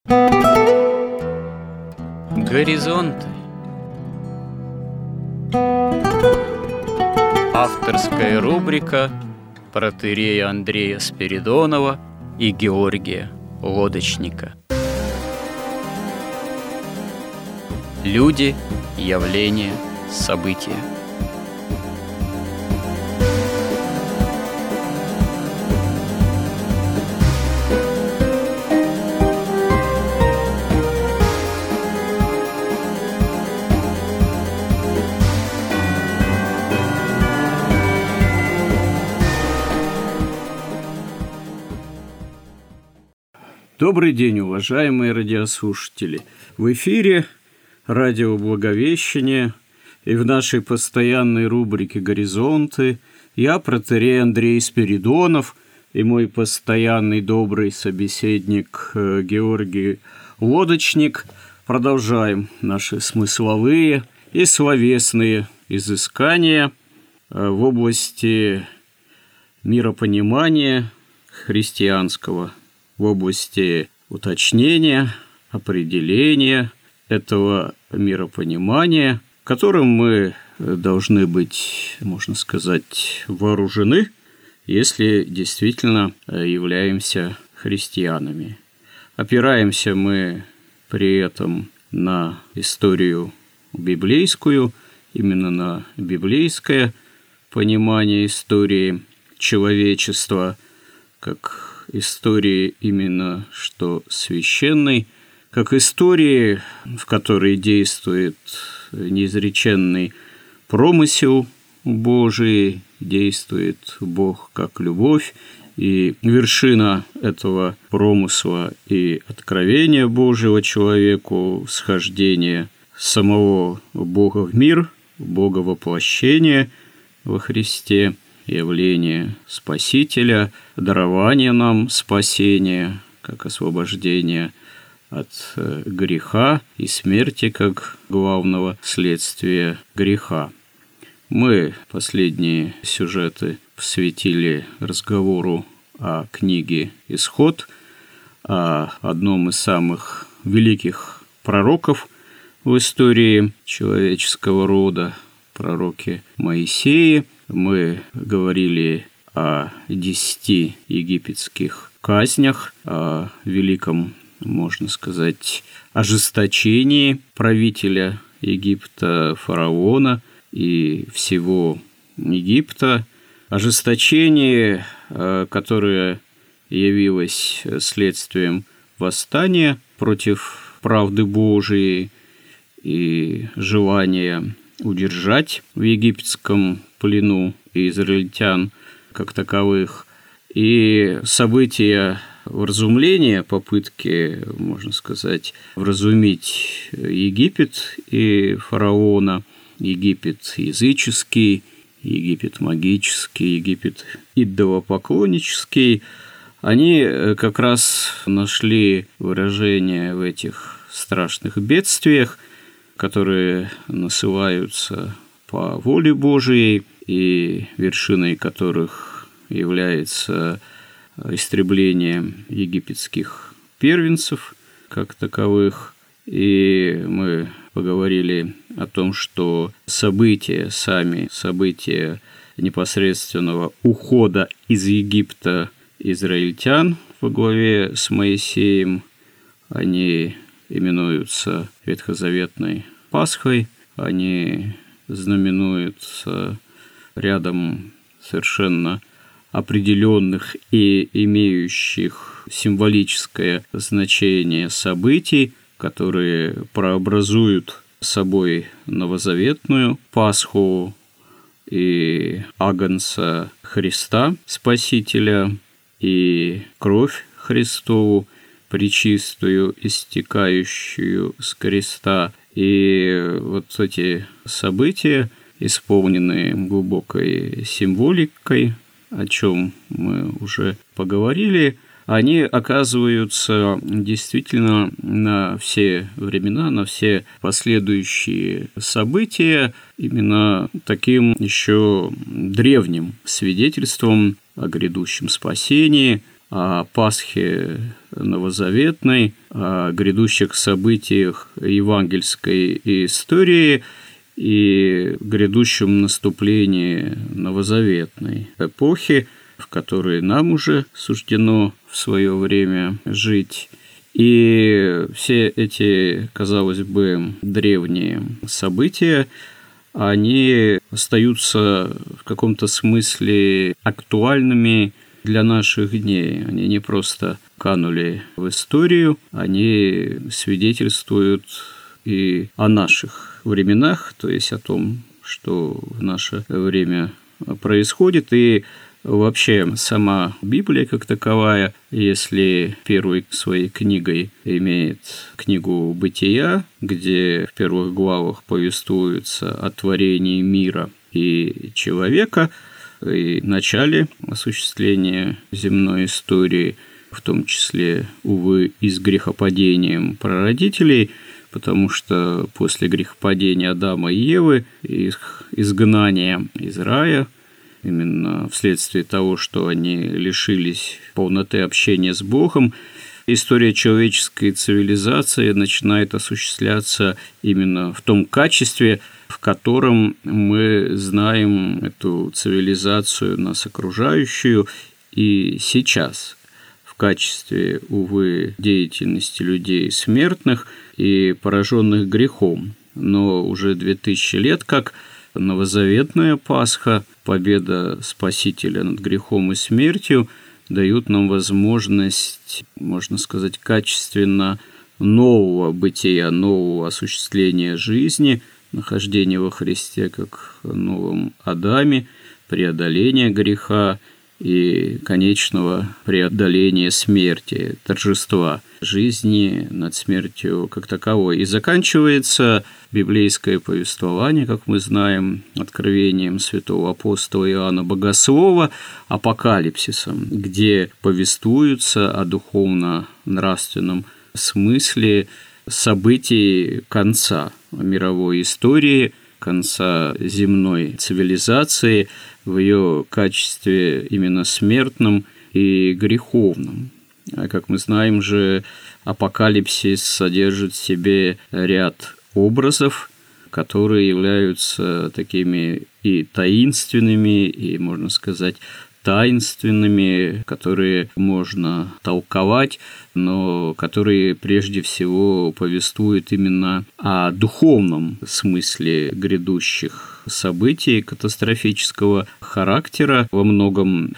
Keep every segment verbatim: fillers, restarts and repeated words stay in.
Горизонты. Авторская рубрика протоиерея Андрея Спиридонова и Георгия Лодочника. Люди, явления, события. Добрый день, уважаемые радиослушатели! В эфире радио Благовещение, и в нашей постоянной рубрике «Горизонты» я, протоиерей Андрей Спиридонов, и мой постоянный добрый собеседник Георгий Лодочник продолжаем наши смысловые и словесные изыскания в области миропонимания христианского, в области уточнения, определения этого миропонимания, которым мы должны быть, можно сказать, вооружены, если действительно являемся христианами. Опираемся мы при этом на историю библейскую, именно на библейское понимание истории человечества, как истории именно что священной, как истории, в которой действует неизреченный промысел Божий, действует Бог как любовь, и вершина этого промысла и откровения Божьего человеку, схождение самого Бога в мир, Бога воплощения во Христе, явление Спасителя, дарование нам спасения, как освобождение от греха и смерти, как главного следствия греха. Мы последние сюжеты посвятили разговору о книге «Исход», о одном из самых великих пророков в истории человеческого рода, пророке Моисее. Мы говорили о десяти египетских казнях, о великом, можно сказать, ожесточении правителя Египта, фараона и всего Египта, ожесточение, которое явилось следствием восстания против правды Божией и желания удержать в египетском плену израильтян как таковых, и события вразумления, попытки, можно сказать, вразумить Египет и фараона, Египет языческий, Египет магический, Египет идолопоклоннический, они как раз нашли выражение в этих страшных бедствиях, которые насылаются по воле Божией, и вершиной которых является истребление египетских первенцев как таковых. И мы поговорили о том, что события, сами события непосредственного ухода из Египта израильтян во главе с Моисеем, они именуются ветхозаветной Пасхой, они знаменуются рядом совершенно определенных и имеющих символическое значение событий, которые прообразуют собой новозаветную Пасху и агнца Христа, Спасителя, и кровь Христову, пречистую, истекающую с креста. И вот эти события, исполненные глубокой символикой, о чем мы уже поговорили, они оказываются действительно на все времена, на все последующие события именно таким еще древним свидетельством о грядущем спасении, о Пасхе новозаветной, о грядущих событиях евангельской истории и грядущем наступлении новозаветной эпохи, в которой нам уже суждено в свое время жить. И все эти, казалось бы, древние события, они остаются в каком-то смысле актуальными для наших дней. Они не просто канули в историю, они свидетельствуют и о наших временах, то есть о том, что в наше время происходит. И вообще сама Библия как таковая, если первой своей книгой имеет книгу «Бытия», где в первых главах повествуется о творении мира и человека, и начале осуществления земной истории, в том числе, увы, и с грехопадением прародителей, потому что после грехопадения Адама и Евы, их изгнания из рая, именно вследствие того, что они лишились полноты общения с Богом, история человеческой цивилизации начинает осуществляться именно в том качестве, в котором мы знаем эту цивилизацию, нас окружающую, и сейчас в качестве, увы, деятельности людей смертных и пораженных грехом. Но уже две тысячи лет как новозаветная Пасха, победа Спасителя над грехом и смертью, дают нам возможность, можно сказать, качественно нового бытия, нового осуществления жизни, нахождения во Христе как в новом Адаме, преодоления греха и конечного преодоления смерти, торжества жизни над смертью как таковой. И заканчивается библейское повествование, как мы знаем, откровением святого апостола Иоанна Богослова, апокалипсисом, где повествуются о духовно-нравственном смысле событий конца мировой истории, конца земной цивилизации в ее качестве именно смертном и греховном. А как мы знаем же, апокалипсис содержит в себе ряд образов, которые являются такими и таинственными, и, можно сказать, таинственными, которые можно толковать, но которые прежде всего повествуют именно о духовном смысле грядущих событий катастрофического характера во многом,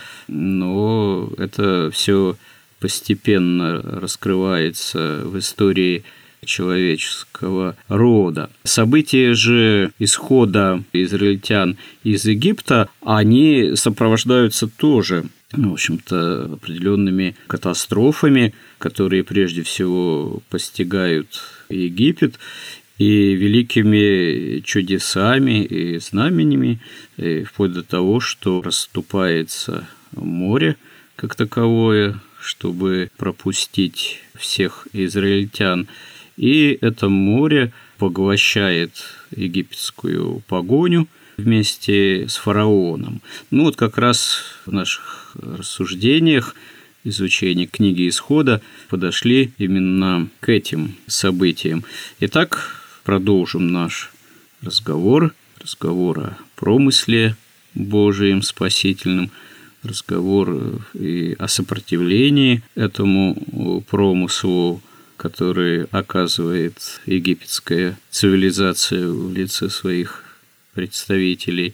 но это все постепенно раскрывается в истории человеческого рода. События же исхода израильтян из Египта, они сопровождаются тоже, в общем-то, определенными катастрофами, которые прежде всего постигают Египет, и великими чудесами и знаменями, и вплоть до того, что расступается море как таковое, чтобы пропустить всех израильтян. И это море поглощает египетскую погоню вместе с фараоном. Ну вот как раз в наших рассуждениях, изучении книги Исхода подошли именно к этим событиям. Итак, продолжим наш разговор, разговор о промысле Божием спасительном, разговор и о сопротивлении этому промыслу, который оказывает египетская цивилизация в лице своих представителей,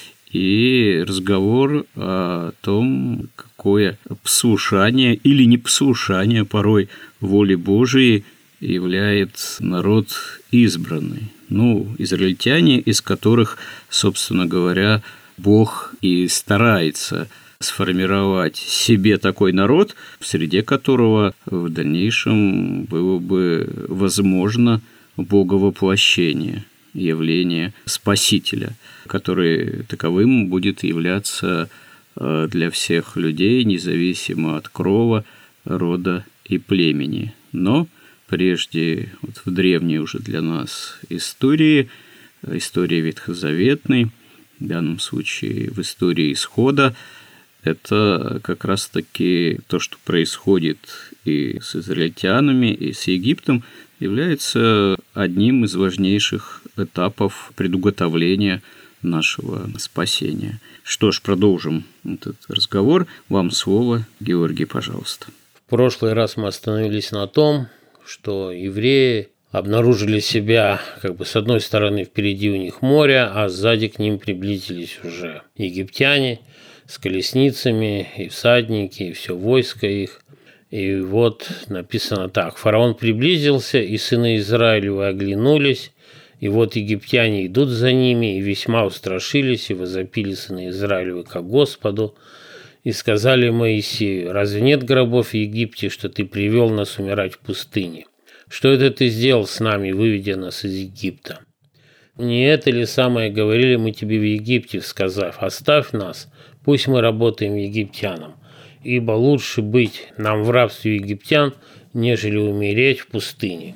и разговор о том, какое послушание или непослушание порой воли Божией являет народ избранный. Ну, израильтяне, из которых, собственно говоря, Бог и старается сформировать себе такой народ, в среде которого в дальнейшем было бы возможно боговоплощение, явление Спасителя, который таковым будет являться для всех людей, независимо от крова, рода и племени. Но прежде, вот в древней уже для нас истории, истории ветхозаветной, в данном случае в истории Исхода, это как раз-таки то, что происходит и с израильтянами, и с Египтом, является одним из важнейших этапов предуготовления нашего спасения. Что ж, продолжим этот разговор. Вам слово, Георгий, пожалуйста. В прошлый раз мы остановились на том, что евреи обнаружили себя, как бы с одной стороны впереди у них море, а сзади к ним приблизились уже египтяне с колесницами, и всадники, и все войско их. И вот написано так: «Фараон приблизился, и сыны Израилевы оглянулись, и вот египтяне идут за ними, и весьма устрашились, и возопили сыны Израилевы ко Господу, и сказали Моисею: разве нет гробов в Египте, что ты привел нас умирать в пустыне? Что это ты сделал с нами, выведя нас из Египта? Не это ли самое говорили мы тебе в Египте, сказав: оставь нас, пусть мы работаем египтянам, ибо лучше быть нам в рабстве египтян, нежели умереть в пустыне».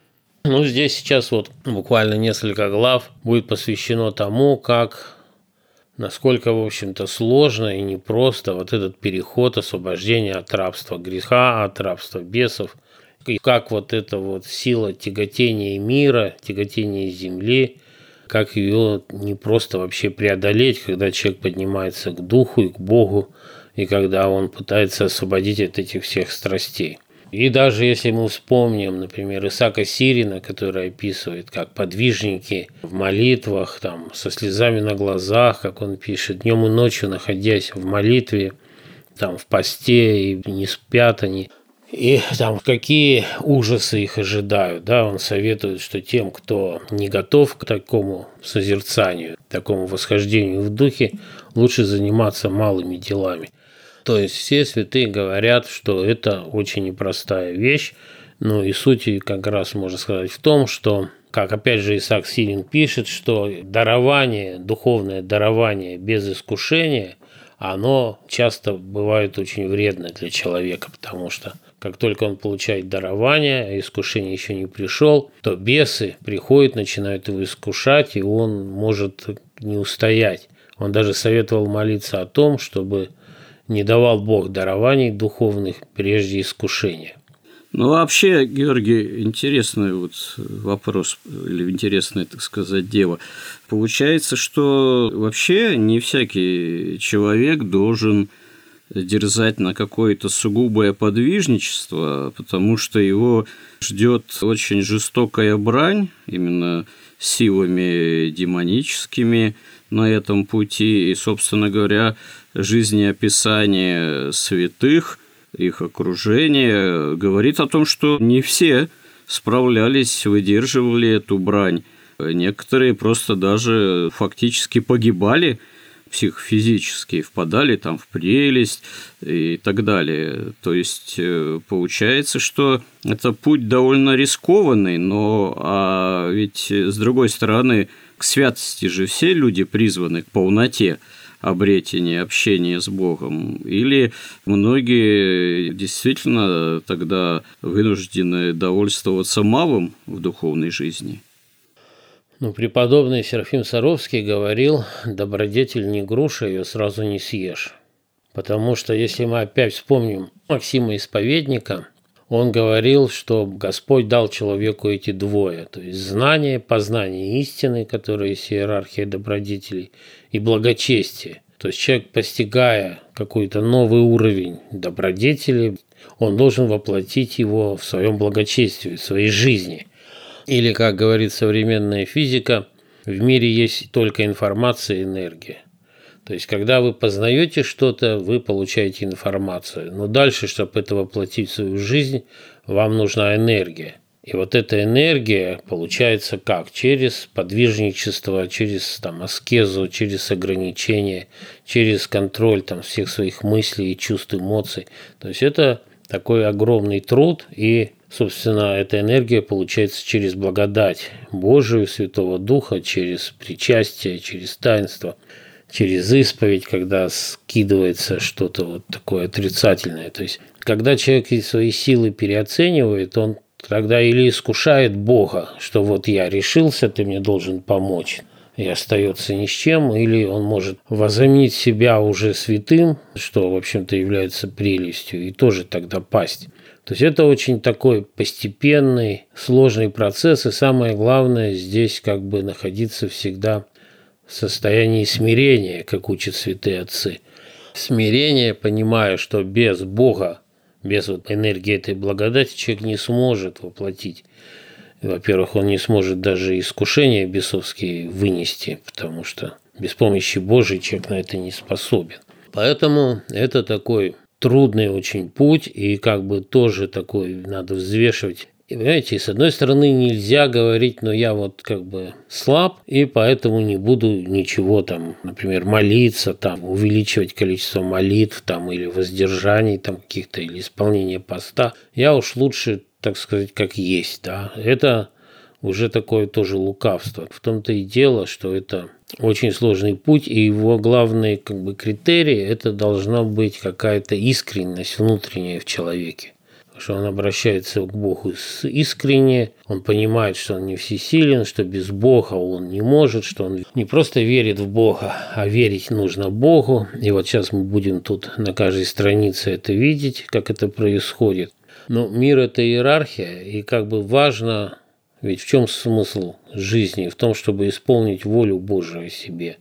Ну, здесь сейчас вот буквально несколько глав будет посвящено тому, как, насколько, в общем-то, сложно и непросто вот этот переход, освобождение от рабства греха, от рабства бесов, и как вот эта вот сила тяготения мира, тяготения земли, как ее не просто вообще преодолеть, когда человек поднимается к духу и к Богу, и когда он пытается освободить от этих всех страстей. И даже если мы вспомним, например, Исаака Сирина, который описывает, как подвижники в молитвах, там, со слезами на глазах, как он пишет, днем и ночью находясь в молитве, там, в посте, и не спят они, и там какие ужасы их ожидают. Да? Он советует, что тем, кто не готов к такому созерцанию, такому восхождению в духе, лучше заниматься малыми делами. То есть все святые говорят, что это очень непростая вещь, ну и суть как раз можно сказать в том, что, как опять же Исаак Сирин пишет, что дарование, духовное дарование без искушения, оно часто бывает очень вредно для человека, потому что как только он получает дарование, а искушение еще не пришел, то бесы приходят, начинают его искушать, и он может не устоять. Он даже советовал молиться о том, чтобы не давал Бог дарований духовных прежде искушения. Ну, вообще, Георгий, интересный вот вопрос, или интересное, так сказать, дело. Получается, что вообще не всякий человек должен дерзать на какое-то сугубое подвижничество, потому что его ждет очень жестокая брань, именно силами демоническими на этом пути, и, собственно говоря, жизнеописание святых, их окружение говорит о том, что не все справлялись, выдерживали эту брань. Некоторые просто даже фактически погибали психофизически, впадали там в прелесть и так далее. То есть получается, что это путь довольно рискованный, но а ведь с другой стороны к святости же все люди призваны, к полноте обретения, общения с Богом, или многие действительно тогда вынуждены довольствоваться малым в духовной жизни? Ну, преподобный Серафим Саровский говорил: добродетель не груша, ее сразу не съешь. Потому что, если мы опять вспомним Максима Исповедника, он говорил, что Господь дал человеку эти двое, то есть знание, познание истины, которое есть иерархия добродетелей, и благочестие. То есть человек, постигая какой-то новый уровень добродетели, он должен воплотить его в своем благочестии, в своей жизни. Или, как говорит современная физика, в мире есть только информация и энергия. То есть, когда вы познаете что-то, вы получаете информацию. Но дальше, чтобы это воплотить в свою жизнь, вам нужна энергия. И вот эта энергия получается как? Через подвижничество, через там, аскезу, через ограничения, через контроль там, всех своих мыслей, чувств, эмоций. То есть, это такой огромный труд, и, собственно, эта энергия получается через благодать Божию, Святого Духа, через причастие, через таинство, через исповедь, когда скидывается что-то вот такое отрицательное. То есть, когда человек свои силы переоценивает, он тогда или искушает Бога, что вот я решился, ты мне должен помочь. и остается ни с чем, или он может возомнить себя уже святым, что, в общем-то, является прелестью, и тоже тогда пасть. То есть это очень такой постепенный, сложный процесс, и самое главное здесь как бы находиться всегда в состоянии смирения, как учат святые отцы. Смирение, понимая, что без Бога, без вот энергии этой благодати человек не сможет воплотить. Во-первых, он не сможет даже искушения бесовские вынести, потому что без помощи Божией человек на это не способен. Поэтому это такой трудный очень путь, и как бы тоже такой надо взвешивать. И, понимаете, с одной стороны нельзя говорить, но я вот как бы слаб, и поэтому не буду ничего там, например, молиться, там, увеличивать количество молитв там, или воздержаний там, каких-то, или исполнения поста. Я уж лучше, так сказать, как есть. Да? Это уже такое тоже лукавство. В том-то и дело, что это очень сложный путь, и его главный как бы критерий – это должна быть какая-то искренность внутренняя в человеке. Что он обращается к Богу искренне, он понимает, что он не всесилен, что без Бога он не может, что он не просто верит в Бога, а верить нужно Богу. И вот сейчас мы будем тут на каждой странице это видеть, как это происходит. Но мир – это иерархия, и как бы важно, ведь в чем смысл жизни? В том, чтобы исполнить волю Божию себе.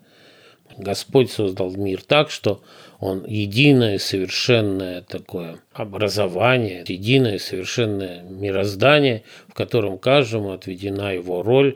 Господь создал мир так, что он единое, совершенное такое образование, единое, совершенное мироздание, в котором каждому отведена его роль.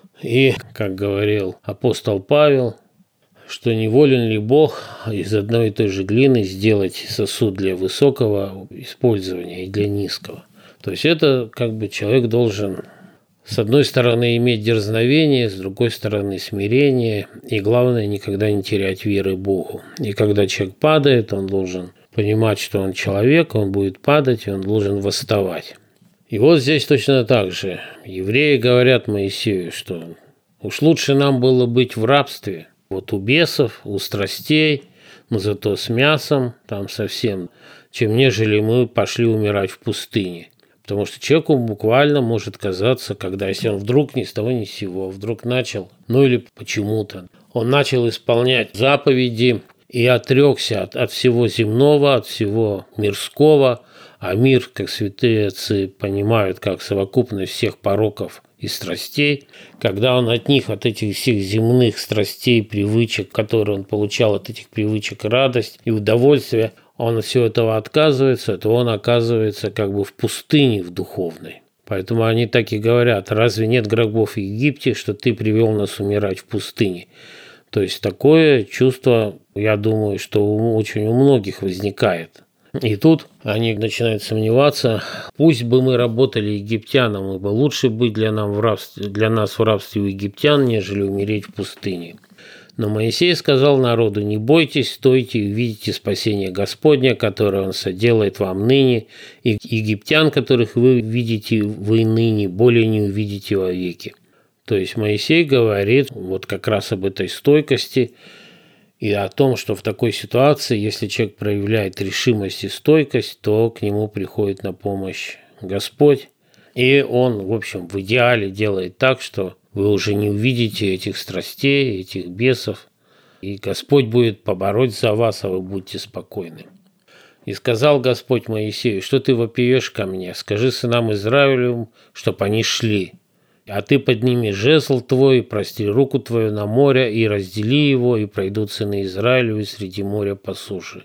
И, как говорил апостол Павел, что не волен ли Бог из одной и той же глины сделать сосуд для высокого использования и для низкого. То есть это как бы человек должен с одной стороны иметь дерзновение, с другой стороны смирение, и главное никогда не терять веры Богу. И когда человек падает, он должен понимать, что он человек, он будет падать, и он должен восставать. И вот здесь точно так же. Евреи говорят Моисею, что уж лучше нам было быть в рабстве, вот у бесов, у страстей, но зато с мясом, там совсем, чем нежели мы пошли умирать в пустыне. Потому что человеку буквально может казаться, когда если он вдруг ни с того ни с сего, вдруг начал, ну или почему-то, он начал исполнять заповеди и отрекся от, от всего земного, от всего мирского, а мир, как святые отцы понимают, как совокупность всех пороков и страстей, когда он от них, от этих всех земных страстей, привычек, которые он получал от этих привычек, радость и удовольствие, он от всего этого отказывается, то он оказывается как бы в пустыне в духовной. Поэтому они так и говорят: разве нет гробов в Египте, что ты привел нас умирать в пустыне? То есть такое чувство, я думаю, что очень у многих возникает. И тут они начинают сомневаться: пусть бы мы работали египтянам, ибо лучше быть для нас в рабстве, для нас в рабстве у египтян, нежели умереть в пустыне. Но Моисей сказал народу: не бойтесь, стойте и увидите спасение Господня, которое Он соделает вам ныне, и египтян, которых вы видите вы ныне, более не увидите вовеки. То есть Моисей говорит вот как раз об этой стойкости и о том, что в такой ситуации, если человек проявляет решимость и стойкость, то к нему приходит на помощь Господь, и Он, в общем, в идеале делает так, что вы уже не увидите этих страстей, этих бесов, и Господь будет побороть за вас, а вы будете спокойны. И сказал Господь Моисею: что ты вопиешь ко мне? Скажи сынам Израилевым, чтоб они шли. А ты подними жезл твой, простри руку твою на море, и раздели его, и пройдут сыны Израилевы среди моря по суше.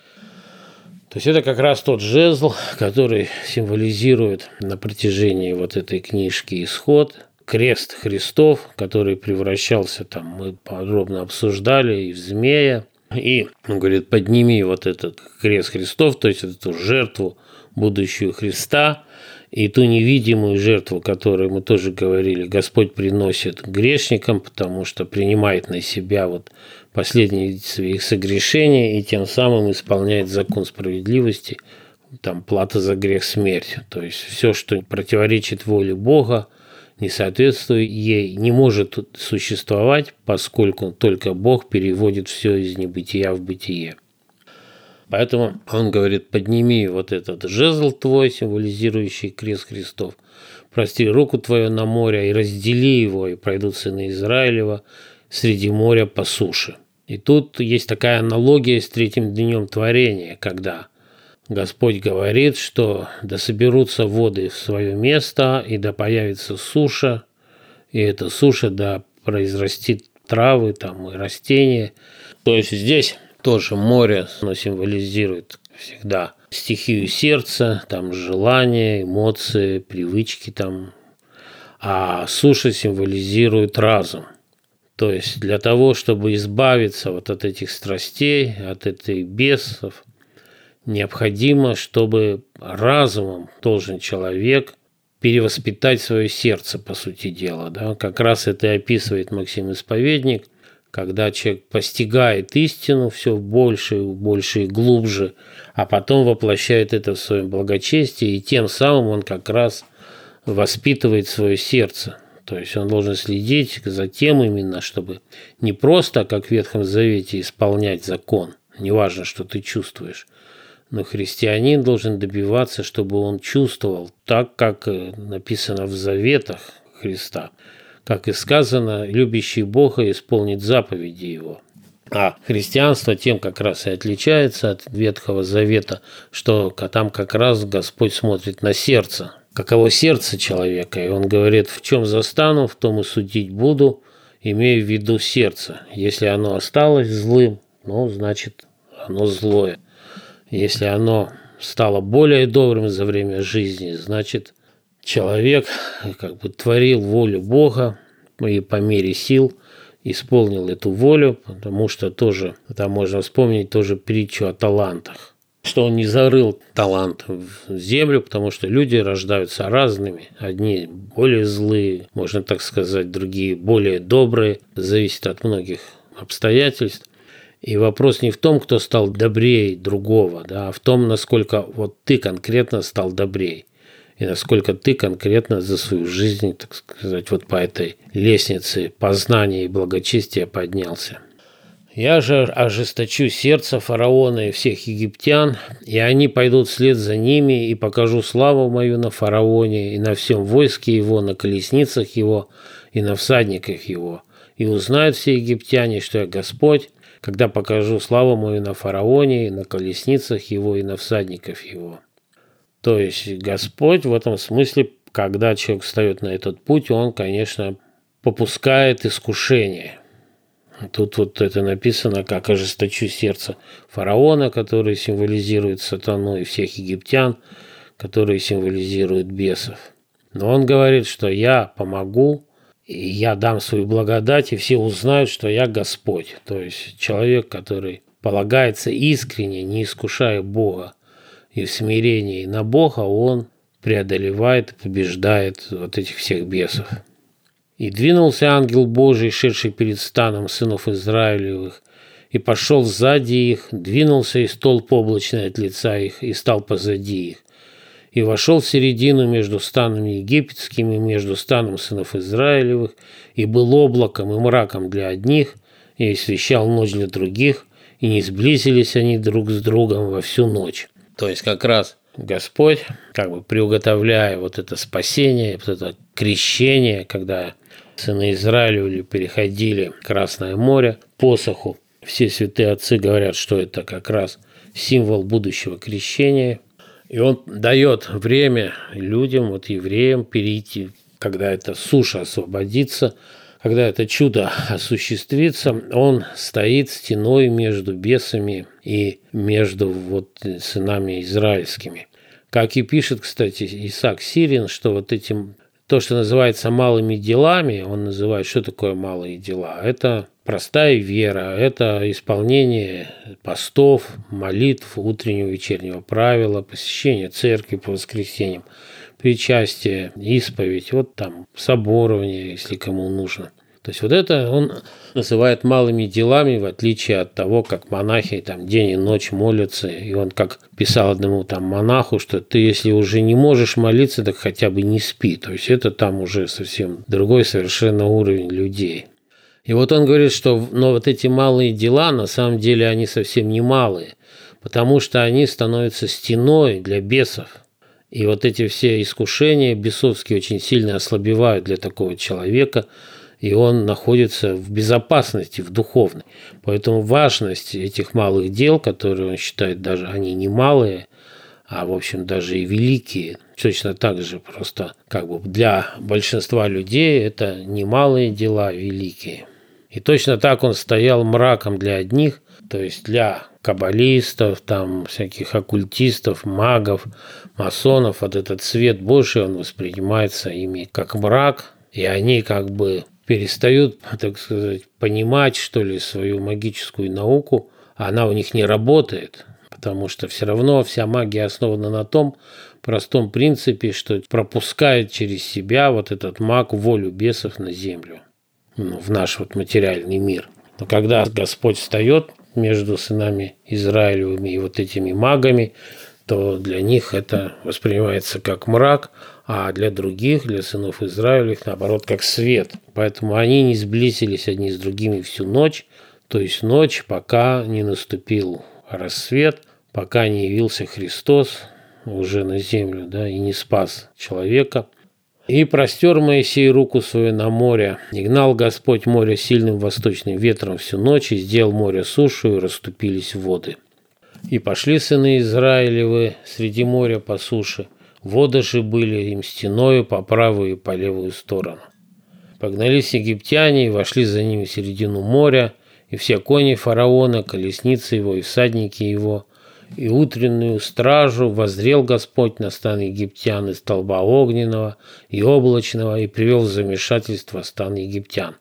То есть это как раз тот жезл, который символизирует на протяжении вот этой книжки «Исход», крест Христов, который превращался, там мы подробно обсуждали, и в змея. И он говорит: подними вот этот крест Христов, то есть эту жертву будущую Христа, и ту невидимую жертву, которую мы тоже говорили, Господь приносит грешникам, потому что принимает на себя вот последние своих согрешения и тем самым исполняет закон справедливости, там плата за грех – смерть. То есть все, что противоречит воле Бога, не соответствует ей, не может существовать, поскольку только Бог переводит все из небытия в бытие. Поэтому он говорит: подними вот этот жезл твой, символизирующий крест Христов, простри руку твою на море и раздели его, и пройдут сыны Израилева среди моря по суше. И тут есть такая аналогия с третьим днем творения, когда Господь говорит, что да соберутся воды в свое место, и да появится суша, и эта суша да произрастит травы там, и растения. То есть здесь тоже море, оно символизирует всегда стихию сердца, там желания, эмоции, привычки там, а суша символизирует разум. То есть для того, чтобы избавиться вот от этих страстей, от этих бесов, необходимо, чтобы разумом должен человек перевоспитать свое сердце, по сути дела. Да? Как раз это и описывает Максим Исповедник, когда человек постигает истину все больше и больше и глубже, а потом воплощает это в своем благочестии, и тем самым он как раз воспитывает свое сердце. То есть он должен следить за тем именно, чтобы не просто, как в Ветхом Завете, исполнять закон, неважно, что ты чувствуешь, но христианин должен добиваться, чтобы он чувствовал так, как написано в заветах Христа. Как и сказано, любящий Бога исполнит заповеди Его. А христианство тем как раз и отличается от Ветхого Завета, что там как раз Господь смотрит на сердце. Каково сердце человека, и он говорит, в чем застану, в том и судить буду, имея в виду сердце. Если оно осталось злым, ну, значит, оно злое. Если оно стало более добрым за время жизни, значит, человек как бы творил волю Бога и по мере сил исполнил эту волю, потому что тоже, там можно вспомнить тоже притчу о талантах, что он не зарыл талант в землю, потому что люди рождаются разными. Одни более злые, можно так сказать, другие более добрые. Зависит от многих обстоятельств. И вопрос не в том, кто стал добрее другого, да, а в том, насколько вот ты конкретно стал добрее. И насколько ты конкретно за свою жизнь, так сказать, вот по этой лестнице познания и благочестия поднялся. Я же ожесточу сердце фараона и всех египтян, и они пойдут вслед за ними, и покажу славу мою на фараоне, и на всем войске его, на колесницах его, и на всадниках его. И узнают все египтяне, что я Господь, когда покажу славу мою на фараоне, и на колесницах его, и на всадников его». То есть Господь в этом смысле, когда человек встает на этот путь, он, конечно, попускает искушение. Тут вот это написано, как ожесточу сердце фараона, который символизирует сатану, и всех египтян, которые символизируют бесов. Но он говорит, что я помогу, и я дам свою благодать, и все узнают, что я Господь. То есть человек, который полагается искренне, не искушая Бога, и в смирении на Бога, он преодолевает, побеждает вот этих всех бесов. «И двинулся ангел Божий, шедший перед станом сынов Израилевых, и пошел сзади их, двинулся и столб облачный от лица их, и стал позади их. И вошел в середину между станами египетскими, между станом сынов Израилевых, и был облаком и мраком для одних, и освещал ночь для других, и не сблизились они друг с другом во всю ночь». То есть как раз Господь, как бы приуготовляя вот это спасение, вот это крещение, когда сыны Израиля переходили Красное море, посоху, все святые отцы говорят, что это как раз символ будущего крещения. И он дает время людям, вот евреям, перейти, когда эта суша освободится, когда это чудо осуществится, он стоит стеной между бесами и между вот сынами израильскими. Как и пишет, кстати, Исаак Сирин, что вот этим, то, что называется малыми делами, он называет, что такое малые дела? Это простая вера, это исполнение постов, молитв, утреннего и вечернего правила, посещение церкви по воскресеньям, причастие, исповедь, вот там соборование, если кому нужно. То есть вот это он называет малыми делами, в отличие от того, как монахи там день и ночь молятся. И он как писал одному там монаху, что ты, если уже не можешь молиться, так хотя бы не спи. То есть это там уже совсем другой совершенно уровень людей. И вот он говорит, что но вот эти малые дела, на самом деле они совсем не малые, потому что они становятся стеной для бесов. И вот эти все искушения бесовские очень сильно ослабевают для такого человека. и он находится в безопасности, в духовной. Поэтому важность этих малых дел, которые он считает даже они не малые, а в общем даже и великие, точно так же просто как бы для большинства людей это не малые дела, а великие. И точно так он стоял мраком для одних, то есть для каббалистов, там всяких оккультистов, магов, масонов. Вот этот свет Божий, он воспринимается ими как мрак, и они как бы перестают, так сказать, понимать, что ли, свою магическую науку. Она у них не работает, потому что все равно вся магия основана на том простом принципе, что пропускает через себя вот этот маг волю бесов на землю, ну, в наш вот материальный мир. Но когда Господь встает между сынами Израилевыми и вот этими магами, то для них это воспринимается как мрак, а для других, для сынов Израилевых, наоборот, как свет. Поэтому они не сблизились одни с другими всю ночь, то есть ночь, пока не наступил рассвет, пока не явился Христос уже на землю, да, и не спас человека. «И простер Моисей руку свою на море, и гнал Господь море сильным восточным ветром всю ночь, и сделал море сушу, и расступились воды. И пошли сыны Израилевы среди моря по суше, воды же были им стеною по правую и по левую сторону. Погнались египтяне и вошли за ними в середину моря, и все кони фараона, колесницы его и всадники его, и утреннюю стражу воззрел Господь на стан египтян из столба огненного и облачного, и привел в замешательство стан египтян.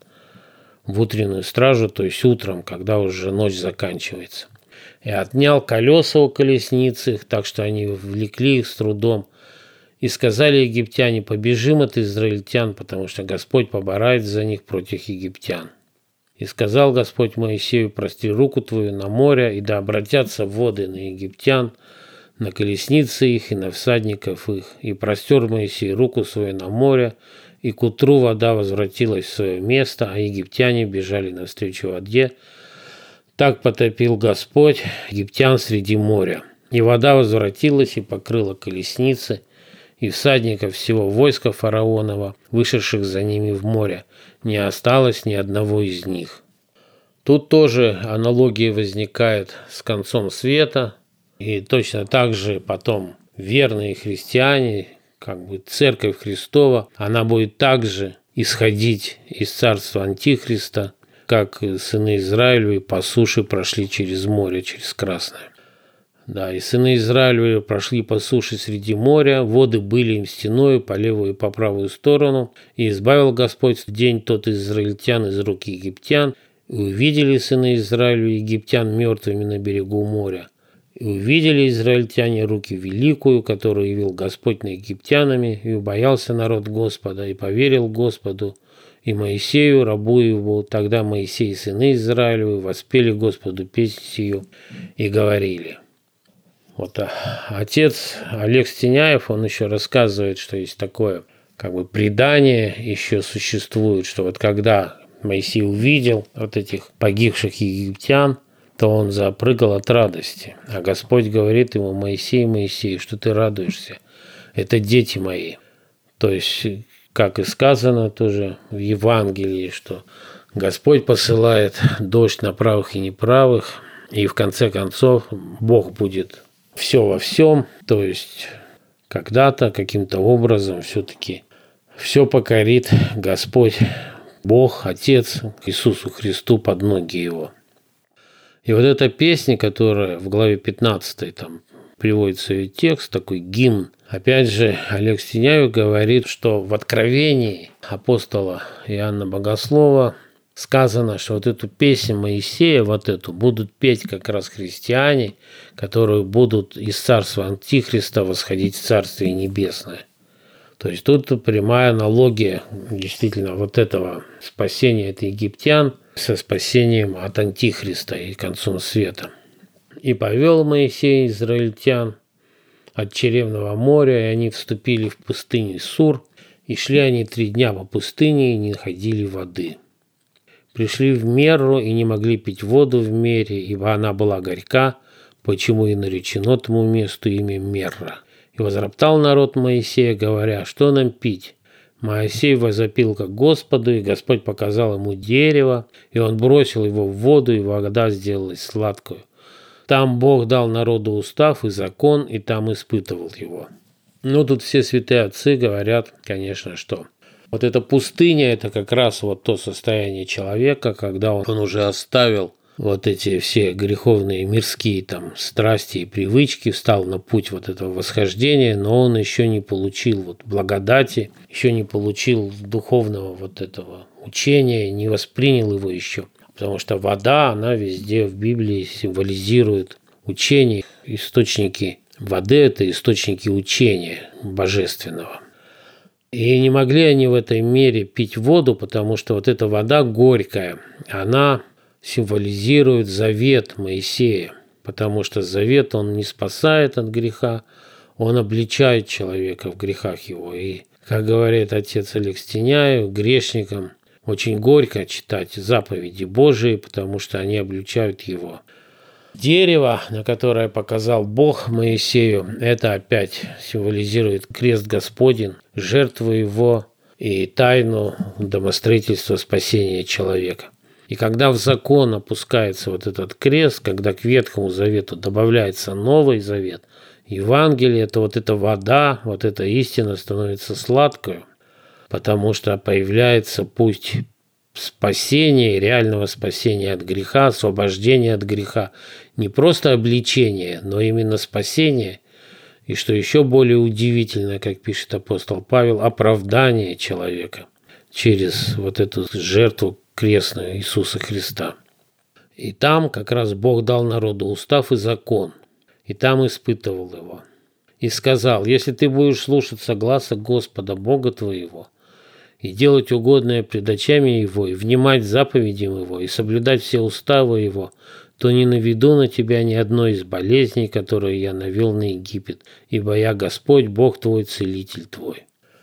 В утреннюю стражу, то есть утром, когда уже ночь заканчивается. И отнял колеса у колесниц их, так что они влекли их с трудом. И сказали египтяне: побежим от израильтян, потому что Господь поборает за них против египтян. И сказал Господь Моисею: простри руку твою на море, и да обратятся воды на египтян, на колесницы их и на всадников их. И простер Моисей руку свою на море, и к утру вода возвратилась в свое место, а египтяне бежали навстречу воде. Так потопил Господь египтян среди моря. И вода возвратилась и покрыла колесницы, и всадников всего войска фараонова, вышедших за ними в море, не осталось ни одного из них». Тут тоже аналогия возникает с концом света, и точно так же потом верные христиане, как бы церковь Христова, она будет также исходить из царства Антихриста, как сыны Израилевы по суше прошли через море, через Красное. Да, и сыны Израилевы прошли по суше среди моря, воды были им стеною по левую и по правую сторону, и избавил Господь в день тот израильтян из рук египтян, и увидели сыны Израилевы египтян мертвыми на берегу моря. И увидели израильтяне руки великую, которую явил Господь над египтянами, и убоялся народ Господа, и поверил Господу, и Моисею, рабу его. Тогда Моисей и сыны Израилевы воспели Господу песнь сию и говорили». Вот отец Олег Стеняев, он еще рассказывает, что есть такое как бы предание еще существует, что вот когда Моисей увидел вот этих погибших египтян, то он запрыгал от радости. А Господь говорит ему: Моисей, Моисей, что ты радуешься? Это дети мои. То есть, как и сказано тоже в Евангелии, что Господь посылает дождь на правых и неправых, и в конце концов Бог будет все во всем, то есть когда-то, каким-то образом все-таки все покорит Господь, Бог, Отец, Иисусу Христу под ноги Его. И вот эта песня, которая в главе пятнадцатой там приводится ее текст, такой гимн, опять же, Олег Стеняев говорит, что в Откровении апостола Иоанна Богослова сказано, что вот эту песню Моисея, вот эту, будут петь как раз христиане, которые будут из царства Антихриста восходить в Царствие Небесное. То есть тут прямая аналогия действительно вот этого спасения от египтян со спасением от Антихриста и концом света. «И повел Моисей израильтян от Черевного моря, и они вступили в пустыню Сур, и шли они три дня по пустыне, и не находили воды. Пришли в Мерру и не могли пить воду в Мере, ибо она была горька, почему и наречено тому месту имя Мерра. И возроптал народ Моисея, говоря: что нам пить? Моисей возопил к Господу, и Господь показал ему дерево, и он бросил его в воду, и вода сделалась сладкою. Там Бог дал народу устав и закон, и там испытывал его». Ну, тут все святые отцы говорят, конечно, что вот эта пустыня – это как раз вот то состояние человека, когда он, он уже оставил вот эти все греховные мирские там страсти и привычки, встал на путь вот этого восхождения, но он еще не получил вот благодати, еще не получил духовного вот этого учения, не воспринял его еще. Потому что вода, она везде в Библии символизирует учение. Источники воды – это источники учения божественного. И не могли они в этой мере пить воду, потому что вот эта вода горькая, она символизирует завет Моисея, потому что завет, он не спасает от греха, он обличает человека в грехах его. И, как говорит отец Олег Стеняев, грешникам очень горько читать заповеди Божии, потому что они обличают его. Дерево, на которое показал Бог Моисею, это опять символизирует крест Господень, жертву его и тайну домостроительства спасения человека. И когда в закон опускается вот этот крест, когда к Ветхому Завету добавляется Новый Завет, Евангелие, то вот эта вода, вот эта истина становится сладкою, потому что появляется путь спасения, реального спасения от греха, освобождения от греха. Не просто обличение, но именно спасение. И что еще более удивительно, как пишет апостол Павел, оправдание человека через вот эту жертву крестную Иисуса Христа. И там как раз Бог дал народу устав и закон, и там испытывал его. И сказал: если ты будешь слушаться гласа Господа Бога твоего, и делать угодное пред очами Его, и внимать заповедям Его, и соблюдать все уставы Его, то не наведу на тебя ни одной из болезней, которые я навел на Египет, ибо я Господь, Бог твой, целитель твой».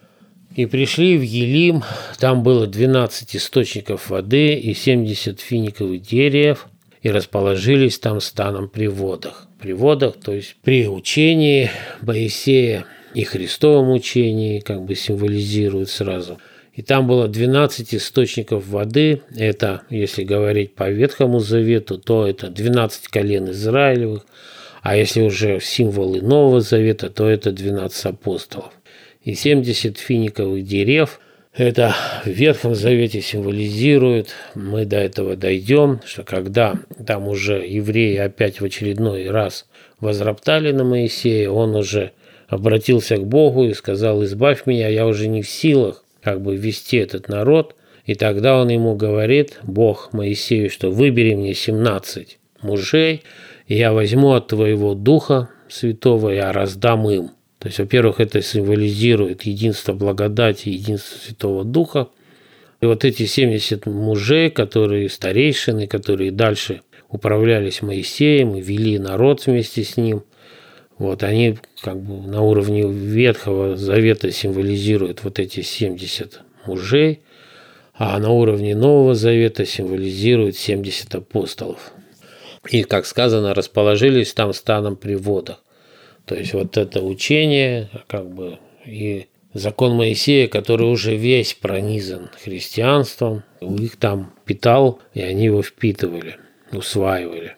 И пришли в Елим, там было двенадцать источников воды и семьдесят финиковых деревьев, и расположились там станом при водах. При водах, то есть при учении Моисея и Христовом учении, как бы символизирует сразу. И там было двенадцать источников воды. Это, если говорить по Ветхому Завету, то это двенадцать колен Израилевых. А если уже символы Нового Завета, то это двенадцать апостолов. И семьдесят финиковых дерев. Это в Ветхом Завете символизирует, мы до этого дойдем, что когда там уже евреи опять в очередной раз возроптали на Моисея, он уже обратился к Богу и сказал: «Избавь меня, я уже не в силах как бы вести этот народ». И тогда он ему говорит, Бог Моисею, что «выбери мне семнадцать мужей, и я возьму от твоего Духа Святого, я раздам им». То есть, во-первых, это символизирует единство благодати, единство Святого Духа. И вот эти семьдесят мужей, которые старейшины, которые дальше управлялись Моисеем и вели народ вместе с ним, вот они как бы на уровне Ветхого Завета символизируют вот эти семьдесят мужей, а на уровне Нового Завета символизируют семьдесят апостолов. И, как сказано, расположились там станом при водах. То есть вот это учение, как бы, и закон Моисея, который уже весь пронизан христианством, их там питал, и они его впитывали, усваивали.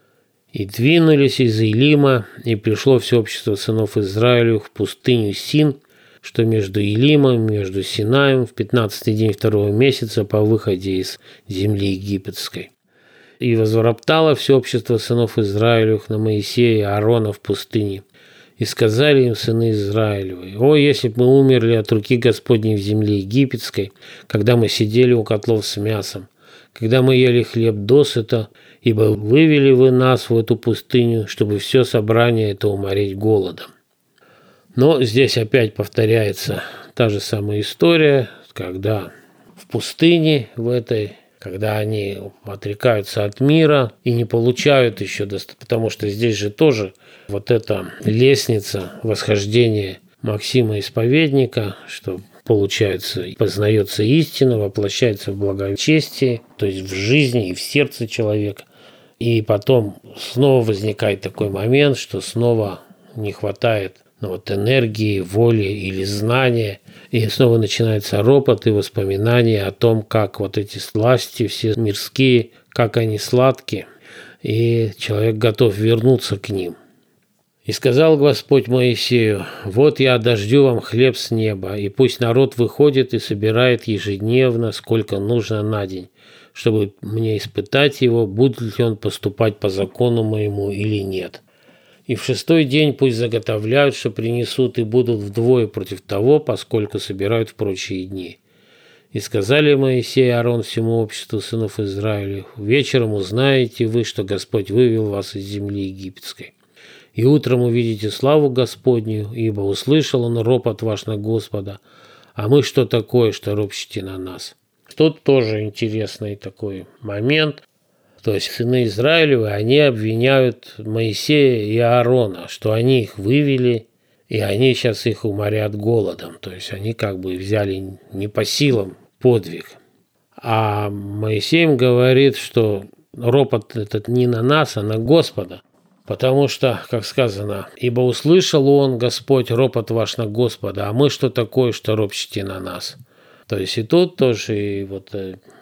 И двинулись из Илима, и пришло все общество сынов Израилевых в пустыню Син, что между Илимом и между Синаем, в пятнадцатый день второго месяца по выходе из земли египетской. И возроптало все общество сынов Израилевых на Моисея и Аарона в пустыне. И сказали им сыны Израилевы: «О, если бы мы умерли от руки Господней в земле египетской, когда мы сидели у котлов с мясом, когда мы ели хлеб досыта, ибо вывели вы нас в эту пустыню, чтобы все собрание это уморить голодом». Но здесь опять повторяется та же самая история, когда в пустыне в этой, когда они отрекаются от мира и не получают еще, потому что здесь же тоже вот эта лестница восхождения Максима Исповедника, что получается, познается истина, воплощается в благочестии, то есть в жизни и в сердце человека. И потом снова возникает такой момент, что снова не хватает вот, энергии, воли или знания. И снова начинается ропот и воспоминания о том, как вот эти сласти все мирские, как они сладкие, и человек готов вернуться к ним. «И сказал Господь Моисею: вот я дождю вам хлеб с неба, и пусть народ выходит и собирает ежедневно, сколько нужно на день, чтобы мне испытать его, будет ли он поступать по закону моему или нет. И в шестой день пусть заготовляют, что принесут, и будут вдвое против того, поскольку собирают в прочие дни. И сказали Моисей и Аарон всему обществу сынов Израиля: вечером узнаете вы, что Господь вывел вас из земли египетской. И утром увидите славу Господню, ибо услышал он ропот ваш на Господа. А мы что такое, что ропщите на нас?» Тут тоже интересный такой момент. То есть сыны Израилевы, они обвиняют Моисея и Аарона, что они их вывели, и они сейчас их уморят голодом. То есть они как бы взяли не по силам подвиг. А Моисей им говорит, что ропот этот не на нас, а на Господа. Потому что, как сказано, «Ибо услышал он, Господь, ропот ваш на Господа, а мы что такое, что ропщите на нас?» То есть и тут тоже и вот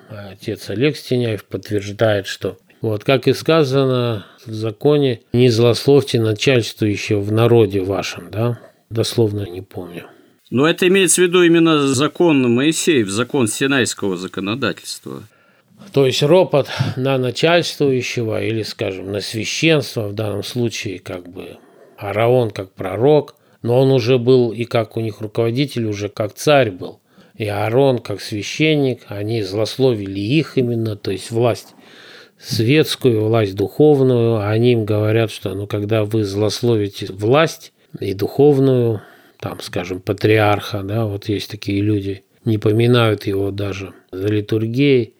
отец Олег Стеняев подтверждает, что вот как и сказано в законе, не злословьте начальствующего в народе вашем, да, дословно не помню. Но это имеется в виду именно закон Моисеев, закон Синайского законодательства. То есть ропот на начальствующего или, скажем, на священство, в данном случае как бы Ааron как пророк, но он уже был и как у них руководитель, уже как царь был. И Аарон как священник, они злословили их именно, то есть власть светскую, власть духовную. Они им говорят, что ну, когда вы злословите власть и духовную, там, скажем, патриарха, да, вот есть такие люди, не поминают его даже за литургией,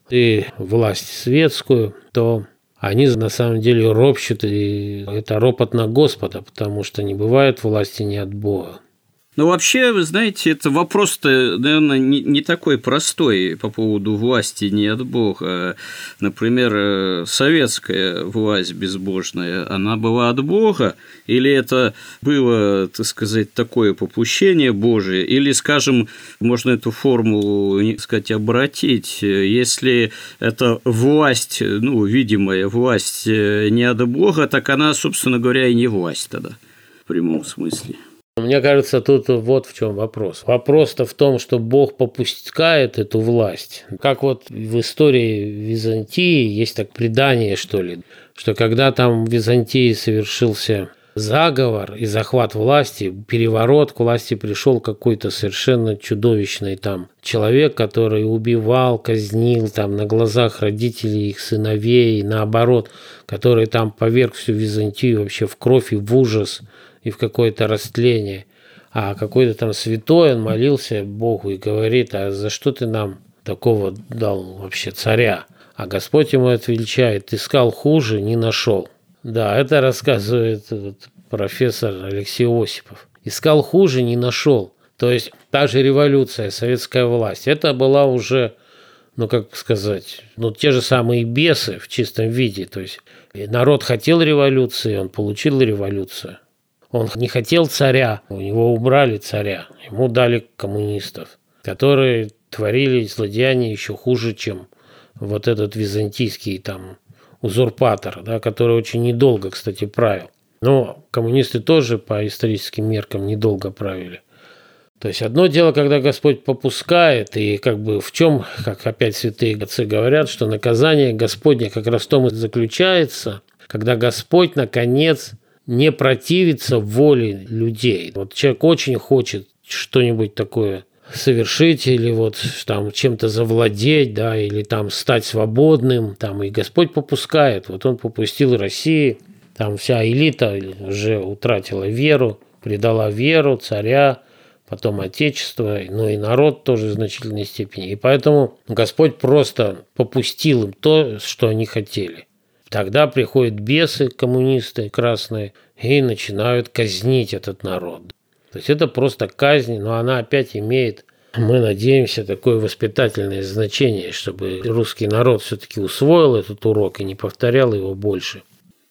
и власть светскую, то они на самом деле ропщут, и это ропот на Господа, потому что не бывает власти не от Бога. Ну, вообще, вы знаете, это вопрос-то, наверное, не, не такой простой по поводу власти не от Бога. Например, советская власть безбожная, она была от Бога? Или это было, так сказать, такое попущение Божие? Или, скажем, можно эту формулу, так сказать, обратить, если это власть, ну, видимая власть не от Бога, так она, собственно говоря, и не власть тогда, в прямом смысле. Мне кажется, тут вот в чем вопрос. Вопрос-то в том, что Бог попускает эту власть. Как вот в истории Византии есть так предание, что ли, что когда там в Византии совершился заговор и захват власти, переворот, к власти пришел какой-то совершенно чудовищный там человек, который убивал, казнил там на глазах родителей, их сыновей, наоборот, который там поверг всю Византию вообще в кровь и в ужас, и в какое-то растление. А какой-то там святой, он молился Богу и говорит: а за что ты нам такого дал вообще царя? А Господь ему отвечает: искал хуже, не нашел. Да, это рассказывает этот профессор Алексей Осипов. Искал хуже, не нашел. То есть та же революция, советская власть, это была уже, ну как сказать, ну те же самые бесы в чистом виде. То есть народ хотел революции, он получил революцию. Он не хотел царя, у него убрали царя, ему дали коммунистов, которые творили злодеяния еще хуже, чем вот этот византийский там узурпатор, да, который очень недолго, кстати, правил. Но коммунисты тоже по историческим меркам недолго правили. То есть одно дело, когда Господь попускает, и как бы в чем, как опять святые отцы говорят, что наказание Господне как раз в том и заключается, когда Господь наконец не противится воле людей. Вот человек очень хочет что-нибудь такое совершить или вот там чем-то завладеть, да, или там стать свободным, там и Господь попускает. Вот он попустил России, там вся элита уже утратила веру, предала веру, царя, потом отечество, ну и народ тоже в значительной степени. И поэтому Господь просто попустил им то, что они хотели. Тогда приходят бесы, коммунисты красные, и начинают казнить этот народ. То есть это просто казнь, но она опять имеет, мы надеемся, такое воспитательное значение, чтобы русский народ все-таки усвоил этот урок и не повторял его больше.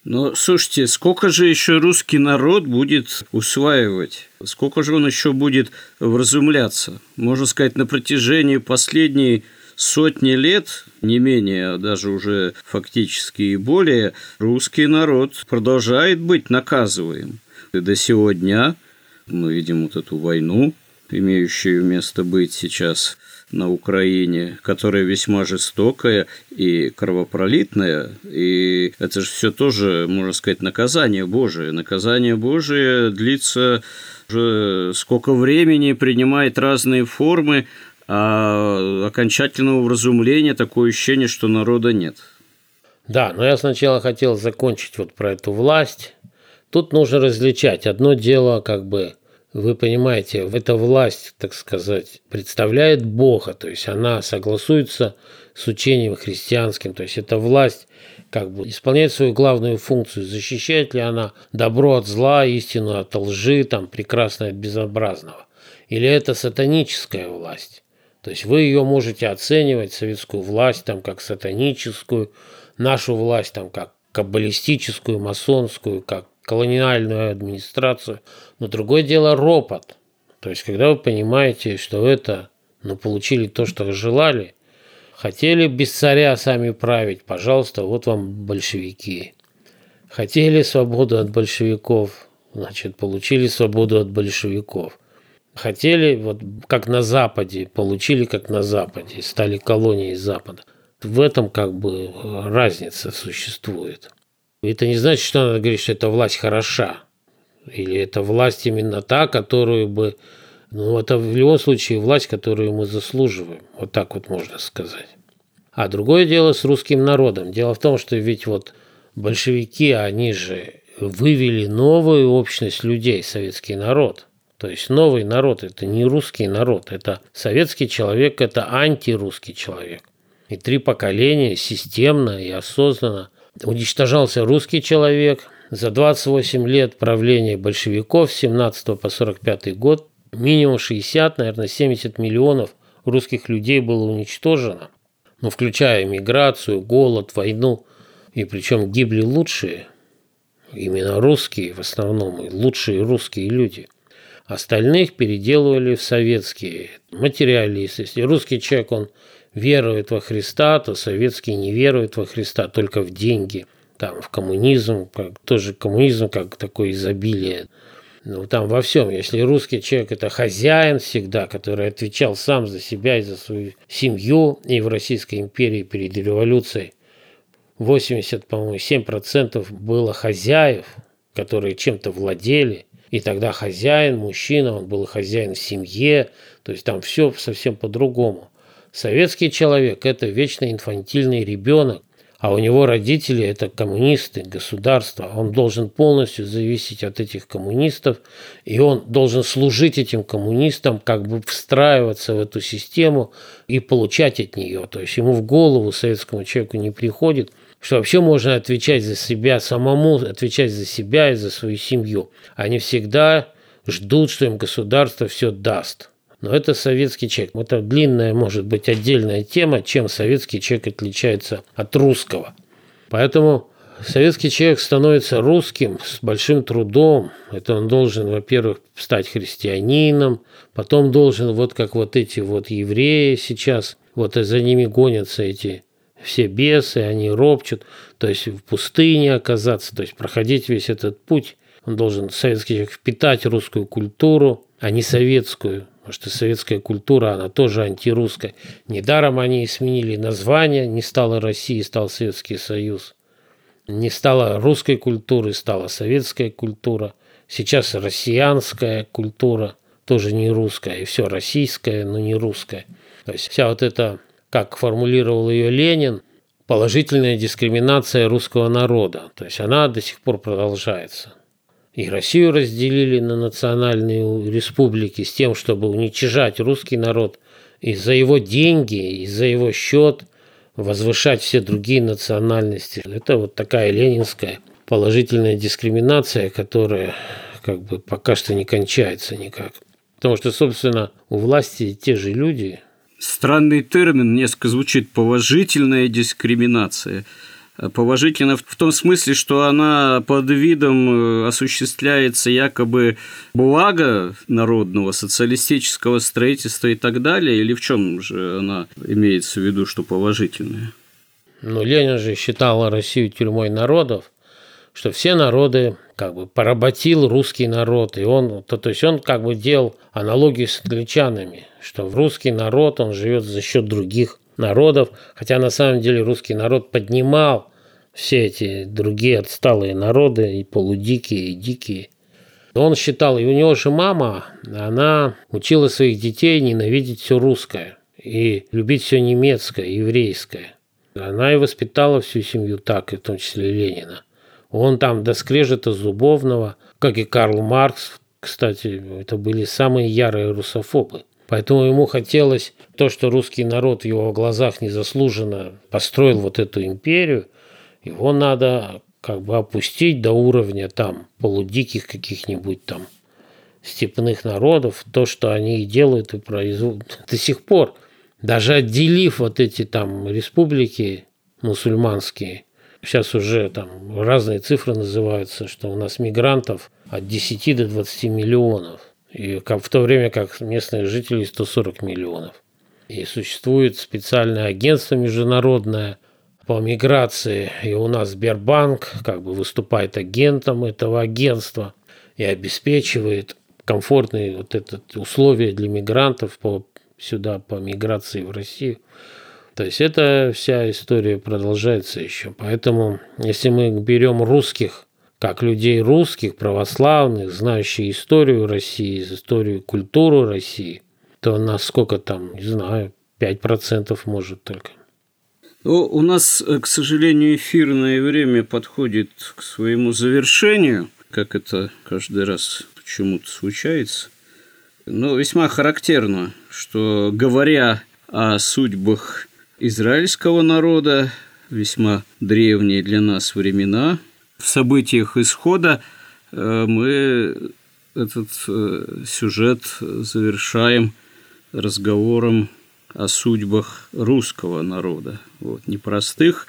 Но, слушайте, сколько же еще русский народ будет усваивать? Сколько же он еще будет вразумляться? Можно сказать, на протяжении последней сотни лет, не менее, а даже уже фактически и более, русский народ продолжает быть наказываем. И до сего дня мы видим вот эту войну, имеющую место быть сейчас на Украине, которая весьма жестокая и кровопролитная. И это же все тоже, можно сказать, наказание Божие. Наказание Божие длится уже сколько времени, принимает разные формы, а окончательного вразумления такое ощущение, что народа нет. Да, но я сначала хотел закончить вот про эту власть. Тут нужно различать. Одно дело, как бы, вы понимаете, эта власть, так сказать, представляет Бога, то есть она согласуется с учением христианским, то есть эта власть как бы исполняет свою главную функцию, защищает ли она добро от зла, истину от лжи, там, прекрасное от безобразного, или это сатаническая власть. То есть вы ее можете оценивать, советскую власть, там, как сатаническую, нашу власть там, как каббалистическую, масонскую, как колониальную администрацию. Но другое дело ропот. То есть, когда вы понимаете, что это, ну, получили то, что вы желали, хотели без царя сами править, пожалуйста, вот вам большевики. Хотели свободу от большевиков, значит, получили свободу от большевиков. Хотели, вот как на Западе, получили как на Западе, стали колонией Запада. В этом как бы разница существует. Это не значит, что надо говорить, что эта власть хороша. Или это власть именно та, которую бы... Ну, это в любом случае власть, которую мы заслуживаем. Вот так вот можно сказать. А другое дело с русским народом. Дело в том, что ведь вот большевики, они же вывели новую общность людей, советский народ. То есть новый народ – это не русский народ. Это советский человек, это антирусский человек. И три поколения системно и осознанно уничтожался русский человек. За двадцать восемь лет правления большевиков с семнадцатого по сорок пятый год минимум шестьдесят, наверное, семьдесят миллионов русских людей было уничтожено. Ну, включая миграцию, голод, войну. И причем гибли лучшие, именно русские в основном, и лучшие русские люди. Остальных переделывали в советские материалисты. Если русский человек, он верует во Христа, то советский не верует во Христа, только в деньги. Там в коммунизм, как, тоже коммунизм как такое изобилие. Ну, там во всем. Если русский человек – это хозяин всегда, который отвечал сам за себя и за свою семью, и в Российской империи перед революцией восемьдесят, по-моему, семь процентов было хозяев, которые чем-то владели. И тогда хозяин, мужчина, он был хозяин в семье. То есть там все совсем по-другому. Советский человек – это вечно инфантильный ребенок, а у него родители – это коммунисты, государство. Он должен полностью зависеть от этих коммунистов, и он должен служить этим коммунистам, как бы встраиваться в эту систему и получать от нее. То есть ему в голову, советскому человеку, не приходит, что вообще можно отвечать за себя самому, отвечать за себя и за свою семью. Они всегда ждут, что им государство все даст. Но это советский человек. Это длинная, может быть, отдельная тема, чем советский человек отличается от русского. Поэтому советский человек становится русским с большим трудом. Это он должен, во-первых, стать христианином, потом должен, вот как вот эти вот евреи сейчас, вот за ними гонятся эти все бесы, они ропчут, то есть в пустыне оказаться, то есть проходить весь этот путь. Он должен, советский человек, впитать русскую культуру, а не советскую. Потому что советская культура, она тоже антирусская. Недаром они сменили название, не стало России, стал Советский Союз. Не стало русской культуры, стала советская культура. Сейчас россиянская культура, тоже не русская. И все российское, но не русское. То есть вся вот эта, как формулировал ее Ленин, положительная дискриминация русского народа. То есть она до сих пор продолжается. И Россию разделили на национальные республики с тем, чтобы уничтожать русский народ и за его деньги, и за его счет возвышать все другие национальности. Это вот такая ленинская положительная дискриминация, которая как бы пока что не кончается никак. Потому что, собственно, у власти те же люди. Странный термин, несколько звучит, положительная дискриминация. Положительно в том смысле, что она под видом осуществляется якобы блага народного, социалистического строительства и так далее, или в чем же она имеется в виду, что положительная? Ну, Ленин же считал Россию тюрьмой народов, что все народы как бы поработил русский народ, и он, то, то есть он как бы делал аналогию с англичанами, что русский народ, он живет за счет других народов, хотя на самом деле русский народ поднимал все эти другие отсталые народы, и полудикие, и дикие. Он считал, и у него же мама, она учила своих детей ненавидеть все русское и любить все немецкое, еврейское. Она и воспитала всю семью так, и в том числе Ленина. Он там до скрежета зубовного, как и Карл Маркс, кстати, это были самые ярые русофобы. Поэтому ему хотелось то, что русский народ в его глазах незаслуженно построил вот эту империю, его надо как бы опустить до уровня там полудиких каких-нибудь там степных народов, то, что они и делают и производят до сих пор. Даже отделив вот эти там республики мусульманские, сейчас уже там разные цифры называются, что у нас мигрантов от десяти до двадцати миллионов. И в то время как местных жителей сто сорок миллионов. И существует специальное агентство международное по миграции. И у нас Сбербанк как бы выступает агентом этого агентства и обеспечивает комфортные вот это условия для мигрантов по, сюда по миграции в Россию. То есть эта вся история продолжается еще. Поэтому если мы берем русских, как людей русских, православных, знающих историю России, историю, культуру России, то на сколько там, не знаю, пять процентов может только. Ну, у нас, к сожалению, эфирное время подходит к своему завершению, как это каждый раз почему-то случается. Но весьма характерно, что, говоря о судьбах израильского народа, весьма древние для нас времена, в событиях исхода мы этот сюжет завершаем разговором о судьбах русского народа. Вот, непростых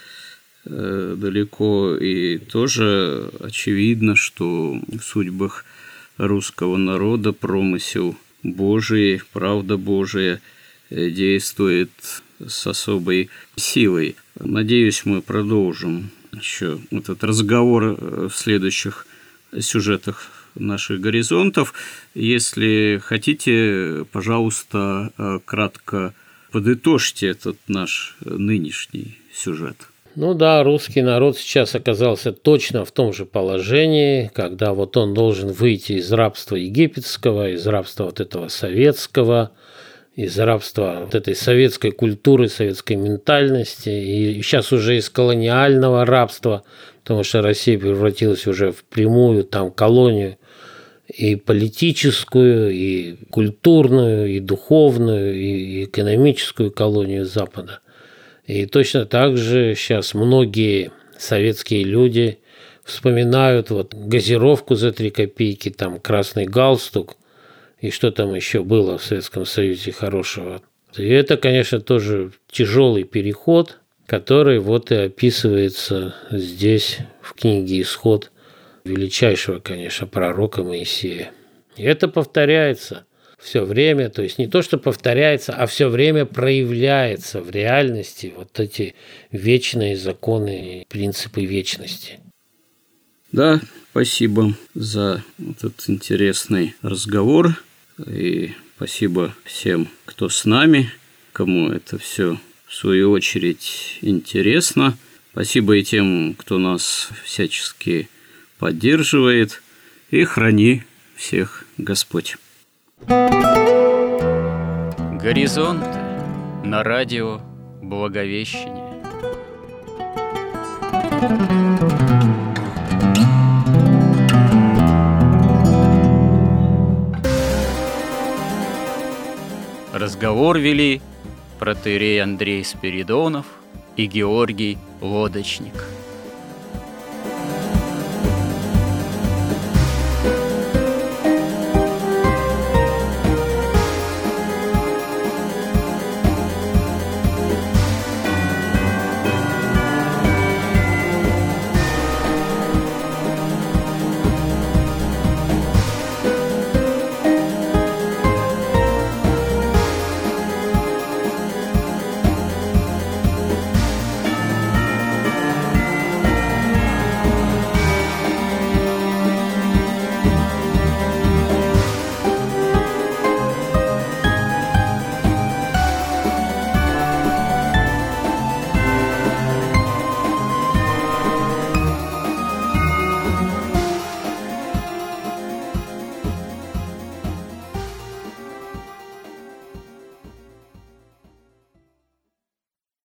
далеко, и тоже очевидно, что в судьбах русского народа промысел Божий, правда Божия действует с особой силой. Надеюсь, мы продолжим еще этот разговор в следующих сюжетах наших горизонтов. Если хотите, пожалуйста, кратко подытожьте этот наш нынешний сюжет. Ну да, русский народ сейчас оказался точно в том же положении, когда вот он должен выйти из рабства египетского, из рабства вот этого советского, из рабства вот этой советской культуры, советской ментальности, и сейчас уже из колониального рабства, потому что Россия превратилась уже в прямую там колонию и политическую, и культурную, и духовную, и экономическую колонию Запада. И точно так же сейчас многие советские люди вспоминают вот газировку за три копейки, там красный галстук, и что там еще было в Советском Союзе хорошего. И это, конечно, тоже тяжелый переход, который вот и описывается здесь в книге «Исход» величайшего, конечно, пророка Моисея. И это повторяется все время, то есть не то, что повторяется, а все время проявляется в реальности вот эти вечные законы и принципы вечности. Да, спасибо за этот интересный разговор. И спасибо всем, кто с нами, кому это все в свою очередь интересно. Спасибо и тем, кто нас всячески поддерживает. И храни всех Господь. Горизонт на радио Благовещение. Разговор вели протоиерей Андрей Спиридонов и Георгий Лодочник.